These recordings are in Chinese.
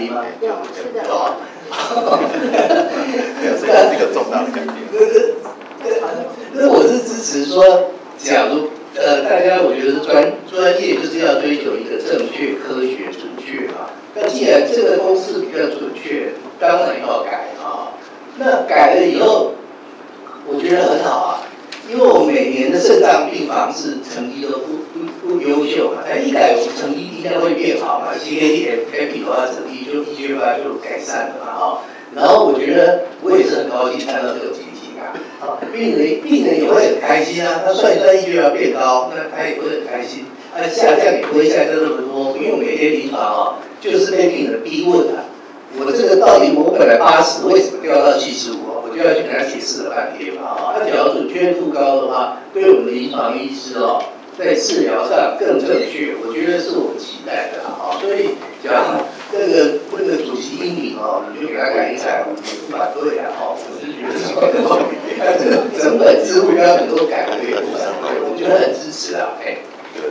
有，是的。 这是一个重大的改变。 那我是支持说，假如大家我觉得专业就是要追求一个正确、科学、准确嘛。那既然这个公式比较准确，当然要改啊。那改了以后，我觉得很好啊，因为我每年的肾脏病防治成绩都不优秀嘛，但一改我们成绩应该会变好嘛，CKD、FP 的话成绩就1.8就改善了嘛啊。然后我觉得我也是很高兴看到这个情形啊，病人也会很开心啊，他算一算1.8变高，那他也会很开心，下降也不会下降那么多，因为我每天临床啊就是被病人逼问啊。我这个到底我本来80，为什么掉到75？我就要去跟他解释了半天嘛啊。那假如准确度高的话，对我们的临床医师哦，在治疗上更正确，我觉得是我们期待的啊。所以讲那个主席英明哦，你就给他改一改，我们也不反对啊哈。我是觉得说，他这个整本制度标准都改了，也不反对，我觉得很支持啊。对。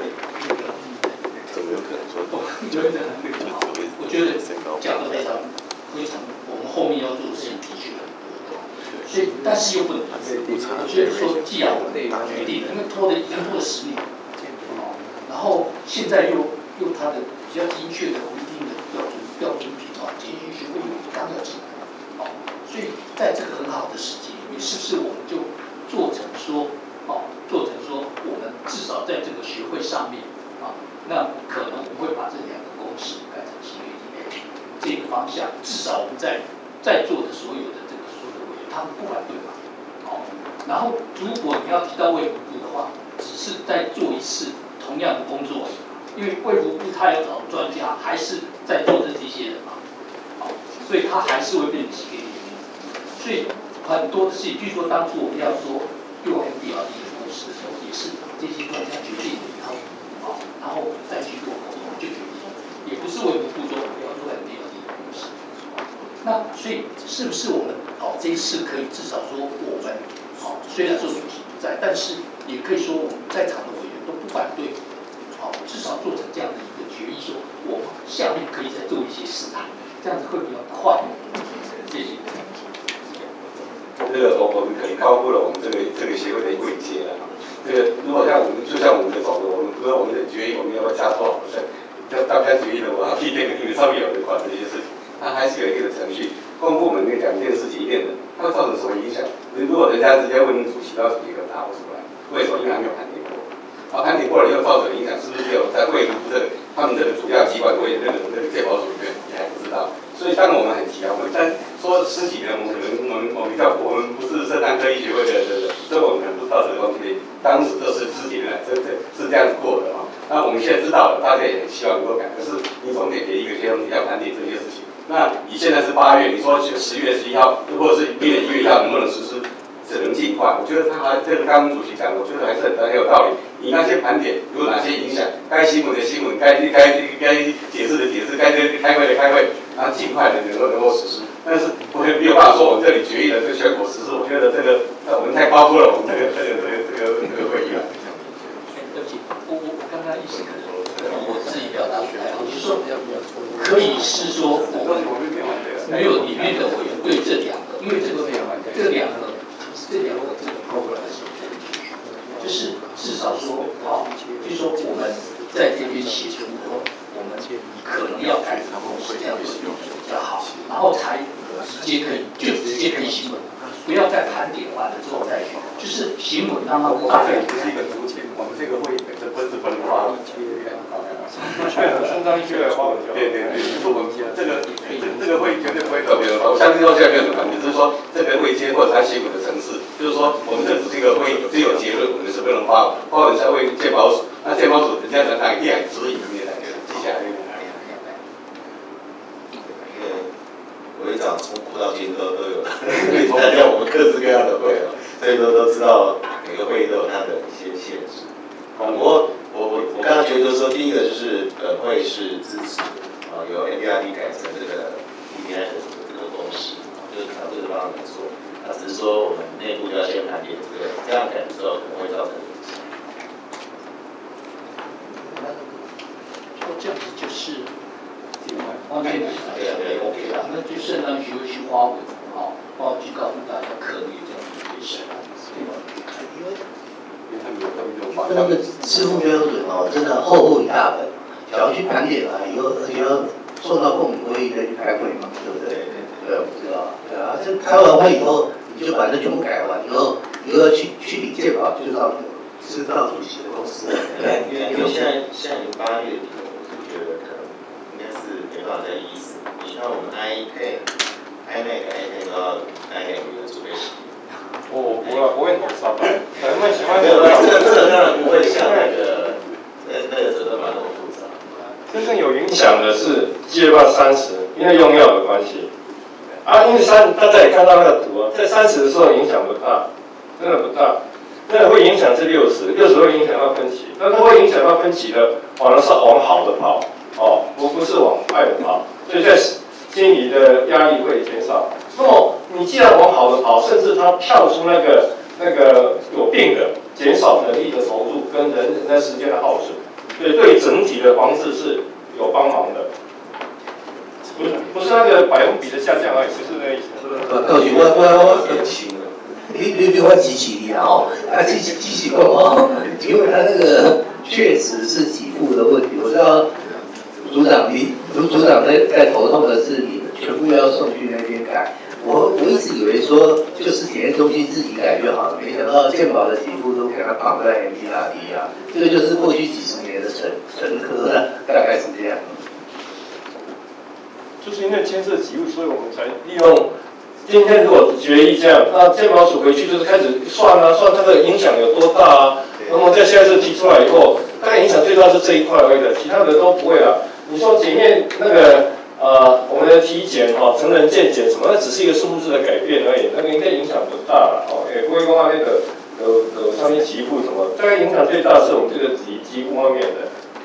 怎么有可能说？ 我觉得讲得非常，我们后面要做的事情的确很多，所以但是又不能，我觉得说，既然我们决定，因为已经拖了10年，然后现在又它的比较精确的规定的标准品检验学会刚要进来，所以在这个很好的时机里面，是不是我们就做成说我们至少在这个学会上面那可能我们会把这2个公式改成CKD这个方向，至少我们在座的所有的委员，他们不反对嘛。然后如果你要提到卫福部的话，只是再做一次同样的工作，因为卫福部他要找专家，还是在做这些人嘛。所以他还是会变成CKD。所以很多的事情，据说当初我们要说用 MDRT 的公式的时候，也是这些专家决定了以后。然后我们再去做，我们就决定，也不是卫福部说我们要做 MDRT 的公式。那所以是不是我们这一次可以至少说我们虽然说主题不在，但是也可以说我们在场的委员都不反对，至少做成这样的一个决议，说我们下面可以再做一些事啊，这样子会比较快。谢谢。 这个我们可能高估了我们这个协会的位阶了。这个如果像我们就像我们的走的，我们的决议我们要不要加多少%？要开决议的，我要批这个，因为上面有人管这些事情，它还是有一定的程序。公部门那2件事情1件的，它会造成什么影响？如果人家直接问你主席，到主席给答不出来，为什么？因为还没有盘点过。盘点过了以后造成的影响，是不是只有在卫福部他们这个主要机关为那个健保署里面，你还不知道？所以当然我们很急啊，我们说10几年，我们不是肾脏科医学会的，所以我们可能不知道这个东西。当时这是10几年来，是这样子过的啊。那我们现在知道了，大家也很希望能够改，可是你总得给一些东西要盘点这些事情。那你现在是8月，你说10月11号，或者是明年1月1号能不能实施？只能尽快。我觉得这个刚刚主席讲的，我觉得还是很有道理。你那些盘点有哪些影响？该新闻的新闻，该解释的解释，该开会的开会，然后尽快的能够实施。但是我没有办法说我们这里决议的这个全国实施，我觉得这个我们太高估了我们这个会议了。 对不起，我刚刚意思可能我自己表达不太好，就是说可以是说没有里面的委员对这2个，因为这2个 program 就是至少说就是说我们在这边写出我们可能要改成公式这样子用比较好，然后才直接可以新闻，不要再盘点完了之后再就是新闻让它大概不是一个主体，我们这个会议本身不是分化的。 肾脏医学的话， 对，就是我们这个会绝对不会特别的，我相信到现在没有什么，只是说这个位阶或者它新闻的层次，就是说我们这只是一个会议，只有结论，我们是不能发文才会健保署，那健保署人家哪一点指引你来记下来。 委员长从古到今都有参加我们各式各样的会啊，所以都知道每个会议都有它的一些限制。我刚刚觉得就是说，第一个就是本会是支持由 MDRT 改成这个 EPI 的这个公式，就是朝这个方向来做。那只是说我们内部要先盘点这样改之后可能会造成影响。 这样子就是。 对。 那就肾脏学会去花文，包括去告诉大家可能有这样的一些肾，对吧？ 那个支付标准真的厚一大本，想要去盘点以后，而且要受到共同会议再去开会嘛，对不对？对，我知道。对啊，这开完会以后，你就把这全部改完以后，你又要去领健保，就是到主席的公司。 因为现在已经8月底了，我是觉得可能应该是没办法再依死。你看我们 iPad 都要大概有一个准备期。 我不会很少班，可能会喜欢没有，这个当然不会像那个折断码那么复杂。 真正有影响的是7月30，因为用药的关系。因为大家也看到那个图在30的时候影响不大，真的不大。那个会影响是60会影响到分歧，但它会影响到分歧的，反而是往好的跑，不是往坏的跑，所以在心理的压力会减少。那么你既然往好的跑，甚至它跳出那个有病的，减少人力的投入跟人的时间的耗损，所以对整体的防治是有帮忙的。不是那个百分比的下降而已，不是那个意思。 告诉我机器力机器工因为他那个确实是给付的问题。我知道组长在头痛的是你全部要送去那边改。我一直以为说就是检验中心自己改就好了，没想到健保的给付都给它绑在 MDRT 这个就是过去几十年的陈科了，大概是这样。 就是因为牵涉给付，所以我们才利用。今天如果决议这样，那健保署回去就是开始算它的影响有多大那么在下次提出来以后，大概影响最大是这一块而已的，其他的都不会了。你说前面那个我们的体检成人健检什么，那只是一个数字的改变而已，那个应该影响不大了也不会说那个有上面给付什么，大概影响最大是我们这个给付方面的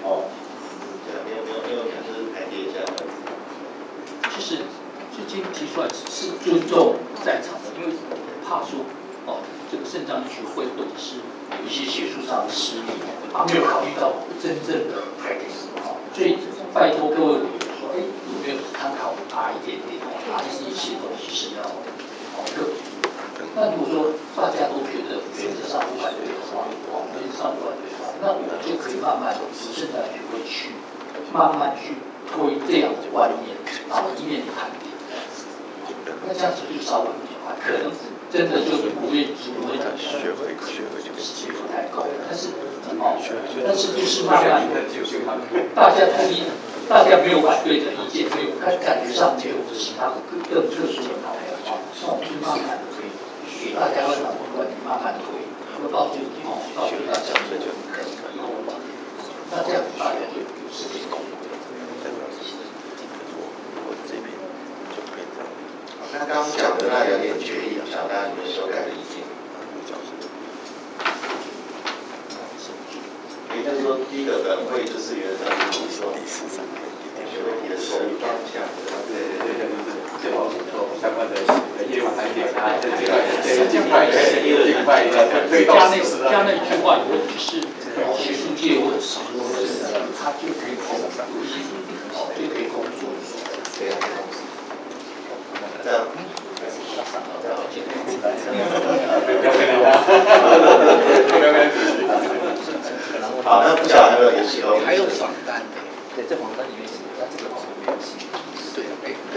没有就是排列一下。 其实最近提出来是尊重在场的，因为怕说这个肾脏医学会或者是有一些学术上的失利，没有考虑到真正的排列所以拜托各位委员说，有没有参考一点点哪一些东西是要个别？那如果说大家都觉得原则上不反对的话，原则上不反对的话，那我们就可以慢慢的肾脏学会去慢慢去推这样的观念，然后一面谈点。那这样子就稍微比较快，可能真的就是不会学会技术太高，但是就是慢慢的，大家同意，大家没有反对的意见，没有感觉上没有其他更特殊的考量，那我们就慢慢的推，给大家让观点慢慢推，到最后到大家就可以，那这样大家就有时间沟通。 那刚刚讲的那2点决议，想大家有没有修改的意见？也就是说，第一个本会就是原则上是说，学会提的是方向，对， 健保署做相关的业务盘点尽快加那句话，如果是学术界或者是他就可以工作，就可以工作， 这样。好，那不晓得还有没有联系哦？ 还有访单的，对，在访单里面写，那这个好像没有写。对，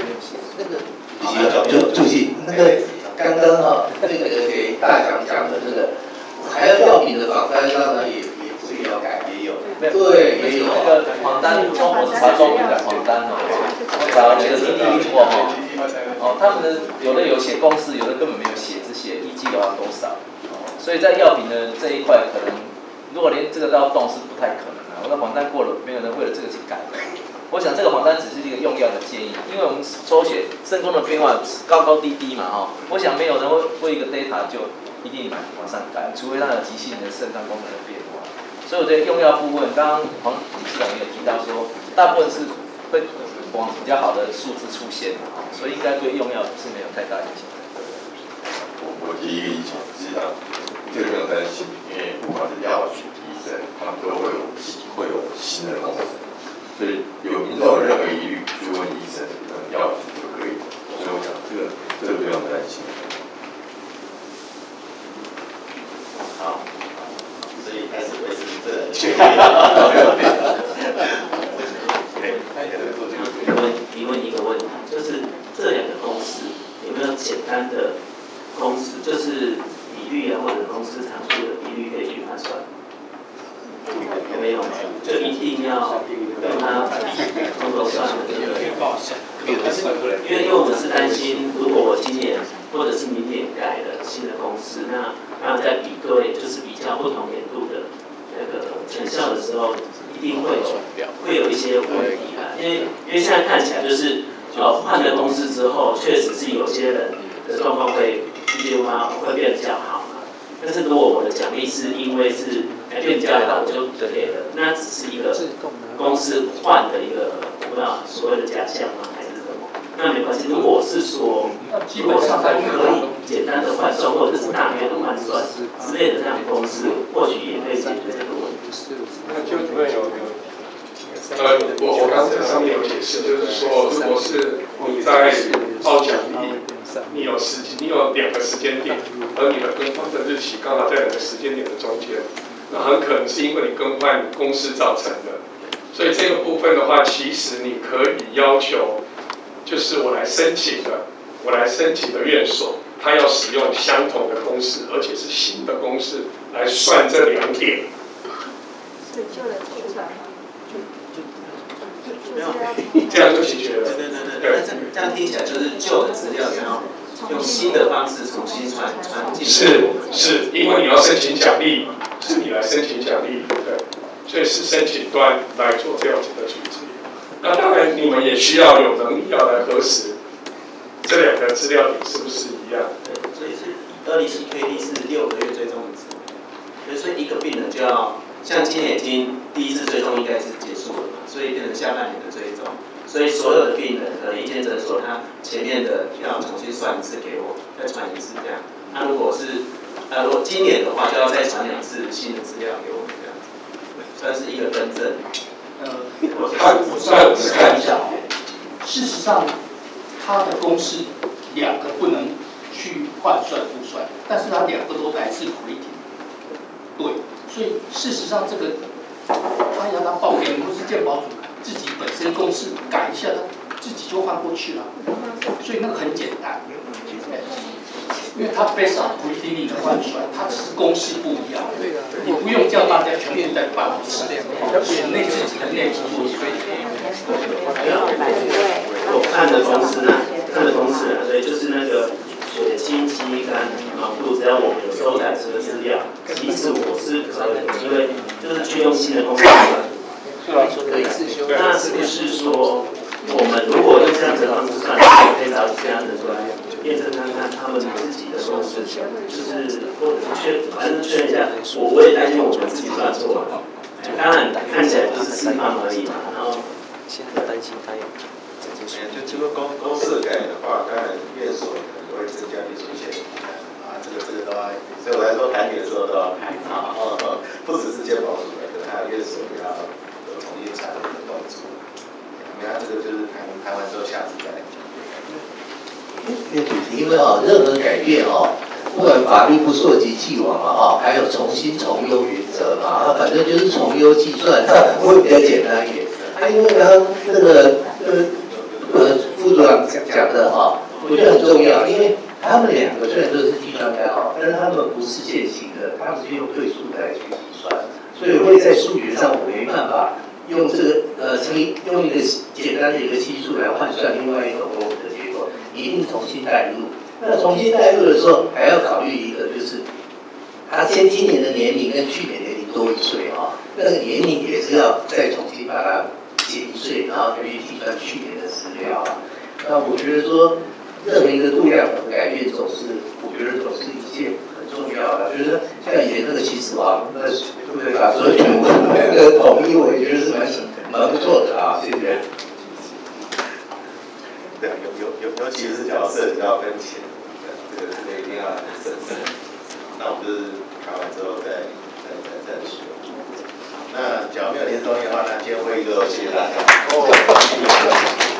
那个主席，那个刚刚那个给大强讲的这个，还有药品的访单上呢，也是要改，也有。对，也有那个访单，我是查中文的访单我找了几个滴滴过他们的有的有写公式，有的根本没有写，只写依据的话多少。所以在药品的这一块，可能如果连这个都要动是不太可能的。我的访单过了，没有人为了这个去改。我想这个访单只是一个用药的建议，因为我们抽血肾功能变化高高低低嘛我想没有人会为一个 data 就一定往上改，除非它有急性的肾脏功能的变化。所以我觉得用药部分，刚刚黄理事长也有提到说，大部分是会往比较好的数字出现所以应该对用药是没有太大影响。 我第一个意见，实际上这个没有担心，因为不管是药局、医生，他们都会有新的功能，所以有民众有任何疑虑，去问医生、药局就可以。 单的公司，就是比率啊或者公司常数的比率可以去换算？没有，就一定要跟他从头算的这个。因为我们是担心，如果我今年或者是明年改了新的公司，那在比对就是比较不同年度的那个成效的时候，一定会有一些问题啊。因为现在看起来就是换了公司之后，确实是有些人的状况会变得比较好嘛。但是如果我的奖励是因为是变比较好就给了，那只是一个公司换的一个我不知道所谓的假象吗？还是什么？那没关系。如果是说，如果是可以简单的换算，或者是大约的换算之类的这样的公司，或许也可以解决这个问题。 那就主任有。 我刚才上面有解释，就是说，如果是你在报奖励，你有2个时间点，而你的更换的日期刚好在2个时间点的中间，那很可能是因为你更换公司造成的。所以这个部分的话，其实你可以要求，就是我来申请的院所，他要使用相同的公式，而且是新的公式来算这2点。这样就解决了。 对，这样听起来就是旧的资料，然后用新的方式重新传进去。 是，因为你要申请奖励嘛，是你来申请奖励，对，所以是申请端来做这样子的处置。那当然，你们也需要有能力要来核实这2个资料点是不是一样。 对，所以是207KD是6个月追踪一次，所以一个病人就要。像今年已经第一次追踪应该是结束了嘛，所以变成下半年的追踪，所以所有的病人可能一间诊所他前面的要重新算一次给我，再传一次这样。那如果我今年的话就要再传2次新的资料给我们这样子，算是一个更正。 我看一下事实上他的公式2个不能去换算复算，但是他2个都来自 creating， 对。所以事实上，这个他要他报给你，或是健保组自己本身公式改一下，他自己就换过去了。所以那个很简单，因为他 based on predicting 的换算，它只是公式不一样，你不用叫大家全部再办一次，内自己的内部做一遍。 我看的公式啊，所以就是那个。血清、肌酐、脑部，只要我们有收载这个资料，其实我是可以，因为就是去用新的公式算。那是不是说，我们如果用这样子的方式算，可以找其他人来验证看看他们自己的公式，就是或者反正确认一下，我也担心我们自己算错了。当然看起来就是示范而已嘛，然后现在担心他有。就这个公式改的话，当然院所可能会增加一些限制啊，这个都要，所以我来说谈点的时候都要谈啊，不只是健保署的，可能还有院所也要有重新产的动作。你看这个就是谈完之后，下次再来讲。 因为任何改变不管法律不溯及既往嘛还有重新从优原则嘛反正就是从优计算，会比较简单一点。因为刚刚那个副组长讲的我觉得很重要，因为他们2个虽然都是计算单但是他们不是线性的，他们是用对数来去计算，所以会在数学上我没办法用这个用一个简单的一个系数来换算另外一种公式的结果，一定重新代入。那重新代入的时候，还要考虑一个，就是他今年的年龄跟去年年龄多1岁那个年龄也是要再重新把它减1岁，然后就去计算去年的资料那我觉得说，任何一个度量的改变我觉得总是一件很重要的。就是像以前那个秦始皇，那对不对？把所有全部那个统一，我也觉得是蛮不错的对不对？ 对，尤其是角色要分钱，这个一定要很审慎。那我们就是看完之后再说。那假如没有连中的话，那今天会议就谢谢大家。